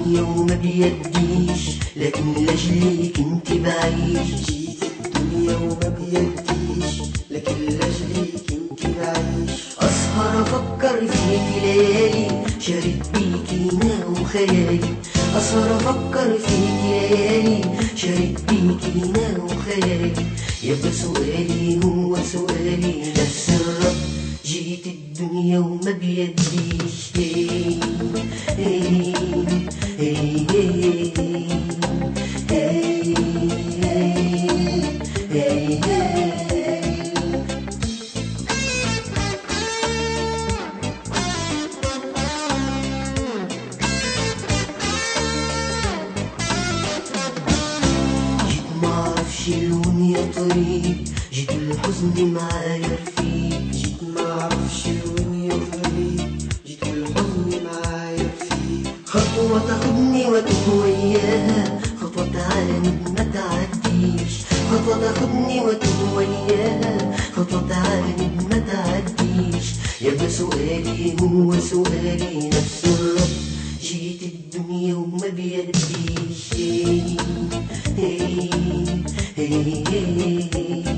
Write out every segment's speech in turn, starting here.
الدنيا وما بيديش، لكن لاجلك انت بعيش. جيت الدنيا وما بيديش، لكن لاجلك انت بعيش. أسهر أفكر فيك ليالي، شارد بيكي نام خيالي. أسهر أفكر فيك ليالي، شارد بيكي نام خيالي. يبقى سؤالي هو سؤالي نفس الرد، جيت الدنيا وما بيديش. هي هي هي هي هي هي معرفش لون يا طريق، جيت الحزن معايا رفيق. جيت معرفش لون يا طريق، جيت الحزن معايا رفيق. خطوة تاخدني واتوه وياها، خطوة تعاند ما تعديش. خطوة تاخدني واتوه وياها، خطوة تعاند ما تعديش. يبقى سؤالي هو سؤالي نفس الرد، جيت الدنيا وما بيديش. هي هي هي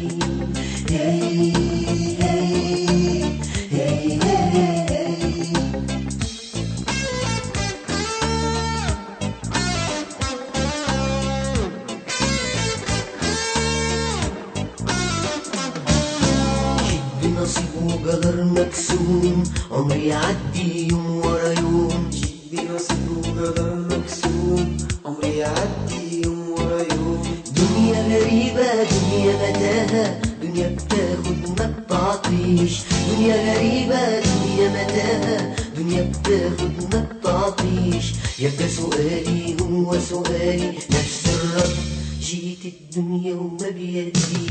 بنصيب وقدر مكسوم، عمري يعدي يوم ورا يوم. جيت بنصيب وقدر مكسوم، عمري يعدي يوم ورا يوم. دنيا غريبة دنيا متاهة، دنيا بتاخد ما بتعطيش. دنيا غريبة دنيا متاهة، دنيا بتاخد ما بتعطيش. يبقى سؤالي هو سؤالي نفس الرد، جيت الدنيا وما بيديش.